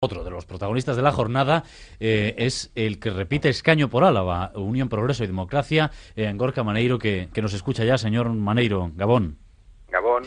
Otro de los protagonistas de la jornada es el que repite escaño por Álava, Unión, Progreso y Democracia, Gorka Maneiro, que nos escucha ya. Señor Maneiro, Gabón. Gabón.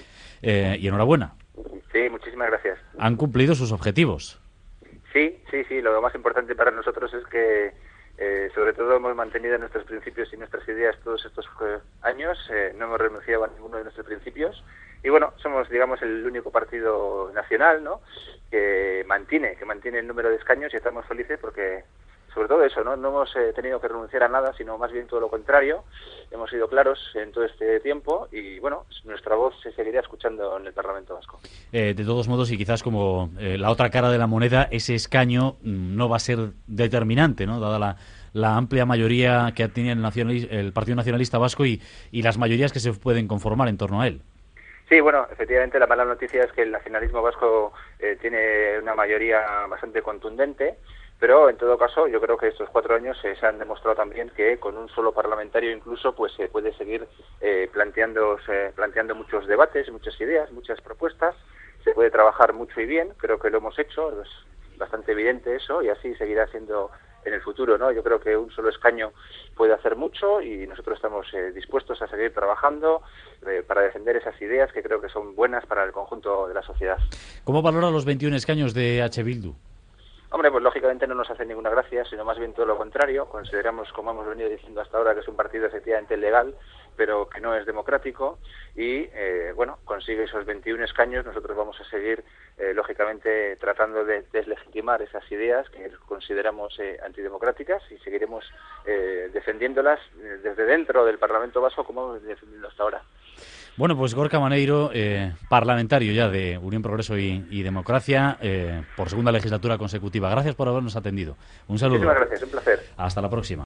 Y enhorabuena. Sí, muchísimas gracias. ¿Han cumplido sus objetivos? Sí. Lo más importante para nosotros es que, sobre todo, hemos mantenido nuestros principios y nuestras ideas todos estos años. No hemos renunciado a ninguno de nuestros principios. Y bueno, somos, digamos, el único partido nacional, ¿no?, que mantiene el número de escaños, y estamos felices porque, sobre todo eso, no hemos tenido que renunciar a nada, sino más bien todo lo contrario. Hemos sido claros en todo este tiempo y, bueno, nuestra voz se seguirá escuchando en el Parlamento Vasco. De todos modos, y quizás como la otra cara de la moneda, ese escaño no va a ser determinante, ¿no?, dada la amplia mayoría que tiene el Partido Nacionalista Vasco y las mayorías que se pueden conformar en torno a él. Sí, bueno, efectivamente la mala noticia es que el nacionalismo vasco tiene una mayoría bastante contundente, pero en todo caso yo creo que estos 4 años se han demostrado también que con un solo parlamentario incluso pues se puede seguir planteando muchos debates, muchas ideas, muchas propuestas, se puede trabajar mucho y bien. Creo que lo hemos hecho, es bastante evidente eso, y así seguirá siendo en el futuro, ¿no? Yo creo que un solo escaño puede hacer mucho y nosotros estamos dispuestos a seguir trabajando para defender esas ideas que creo que son buenas para el conjunto de la sociedad. ¿Cómo valora los 21 escaños de H. Bildu? Hombre, pues lógicamente no nos hace ninguna gracia, sino más bien todo lo contrario. Consideramos, como hemos venido diciendo hasta ahora, que es un partido efectivamente legal, pero que no es democrático, y bueno, consigue esos 21 escaños. Nosotros vamos a seguir, lógicamente, tratando de deslegitimar esas ideas que consideramos antidemocráticas, y seguiremos defendiéndolas desde dentro del Parlamento Vasco, como hemos defendido hasta ahora. Bueno, pues Gorka Maneiro, parlamentario ya de Unión, Progreso y Democracia, por segunda legislatura consecutiva. Gracias por habernos atendido. Un saludo. Muchísimas gracias, un placer. Hasta la próxima.